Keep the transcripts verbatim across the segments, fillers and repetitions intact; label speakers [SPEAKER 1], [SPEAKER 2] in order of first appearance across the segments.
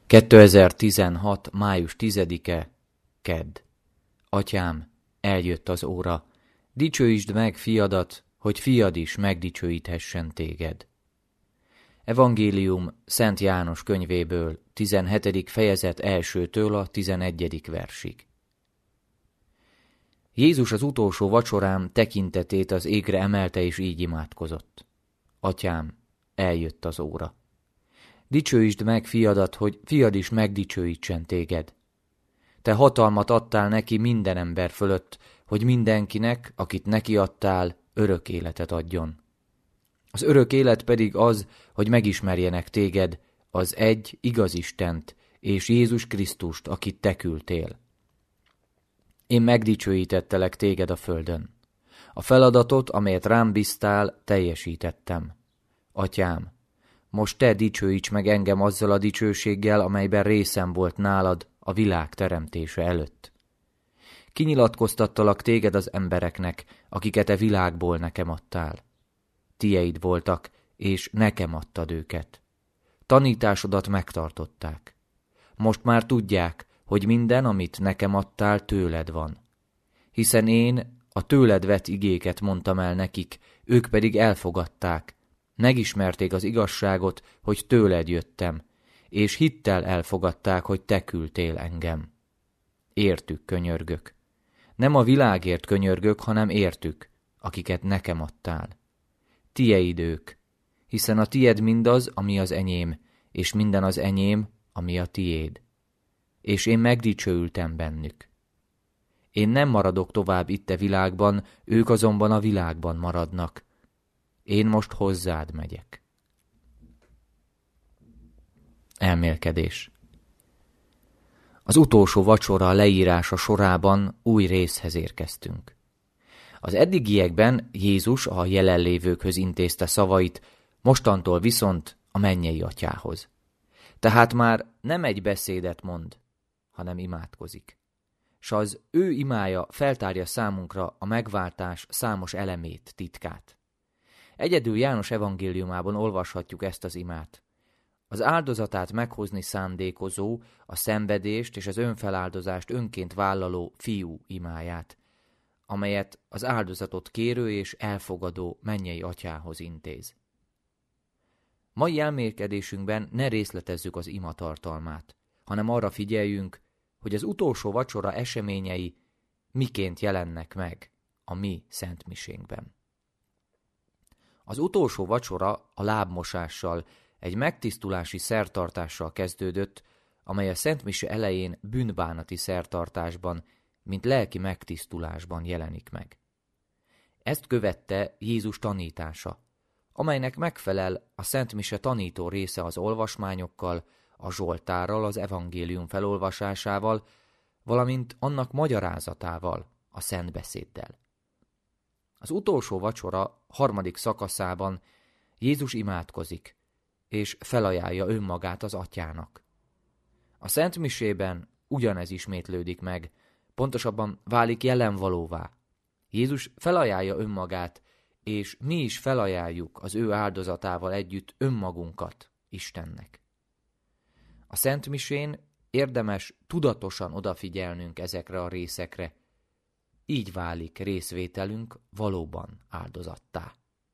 [SPEAKER 1] kétezer-tizenhat. május tizedike. Kedd. Atyám, eljött az óra. Dicsőítsd meg fiadat, hogy fiad is megdicsőíthessen téged. Evangélium Szent János könyvéből, tizenhetedik fejezet elsőtől a tizenegyedik versig. Jézus az utolsó vacsorán tekintetét az égre emelte, és így imádkozott. Atyám, eljött az óra. Dicsőítsd meg fiadat, hogy fiad is megdicsőítsen téged. Te hatalmat adtál neki minden ember fölött, hogy mindenkinek, akit neki adtál, örök életet adjon. Az örök élet pedig az, hogy megismerjenek téged, az egy igaz Istent, és Jézus Krisztust, akit te küldtél. Én megdicsőítettelek téged a földön. A feladatot, amelyet rám bíztál, teljesítettem. Atyám, most te dicsőíts meg engem azzal a dicsőséggel, amelyben részem volt nálad a világ teremtése előtt. Kinyilatkoztattalak téged az embereknek, akiket e világból nekem adtál. Tieid voltak, és nekem adtad őket. Tanításodat megtartották. Most már tudják, hogy minden, amit nekem adtál, tőled van. Hiszen én a tőled vett igéket mondtam el nekik, ők pedig elfogadták. Megismerték az igazságot, hogy tőled jöttem, és hittel elfogadták, hogy te küldtél engem. Értük könyörgök. Nem a világért könyörgök, hanem értük, akiket nekem adtál. Tieid ők, hiszen a tied mindaz, ami az enyém, és minden az enyém, ami a tiéd. És én megdicsőültem bennük. Én nem maradok tovább itt a világban, ők azonban a világban maradnak. Én most hozzád megyek. Elmélkedés. Az utolsó vacsora leírása sorában új részhez érkeztünk. Az eddigiekben Jézus a jelenlévőkhöz intézte szavait, mostantól viszont a mennyei atyához. Tehát már nem egy beszédet mond, hanem imádkozik. S az ő imája feltárja számunkra a megváltás számos elemét, titkát. Egyedül János evangéliumában olvashatjuk ezt az imát. Az áldozatát meghozni szándékozó, a szenvedést és az önfeláldozást önként vállaló fiú imáját, amelyet az áldozatot kérő és elfogadó mennyei atyához intéz. Mai elmélkedésünkben ne részletezzük az ima tartalmát, hanem arra figyeljünk, hogy az utolsó vacsora eseményei miként jelennek meg a mi szentmisénkben. Az utolsó vacsora a lábmosással, egy megtisztulási szertartással kezdődött, amely a szentmise elején bűnbánati szertartásban, mint lelki megtisztulásban jelenik meg. Ezt követte Jézus tanítása, amelynek megfelel a szentmise tanító része az olvasmányokkal, a zsoltárral, az evangélium felolvasásával, valamint annak magyarázatával, a szentbeszéddel. Az utolsó vacsora harmadik szakaszában Jézus imádkozik, és felajánlja önmagát az atyának. A szentmisében ugyanez ismétlődik meg, pontosabban válik jelenvalóvá. Jézus felajánlja önmagát, és mi is felajánljuk az ő áldozatával együtt önmagunkat Istennek. A szentmisén érdemes tudatosan odafigyelnünk ezekre a részekre, így válik részvételünk valóban áldozattá.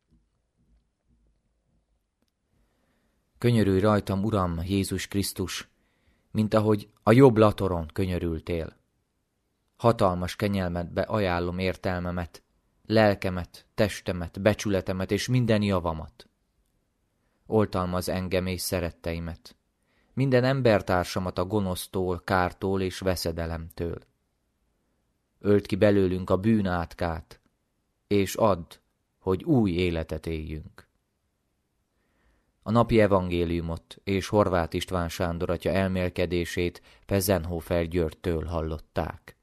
[SPEAKER 1] Könyörülj rajtam, Uram, Jézus Krisztus, mint ahogy a jobb latoron könyörültél. Hatalmas kenyelmedbe ajánlom értelmemet, lelkemet, testemet, becsületemet és minden javamat. Oltalmaz engem és szeretteimet, minden embertársamat a gonosztól, kártól és veszedelemtől. Öld ki belőlünk a bűn átkát, és add, hogy új életet éljünk. A napi evangéliumot és Horváth István Sándor atya elmélkedését Pezsenhofer Györgytől hallották.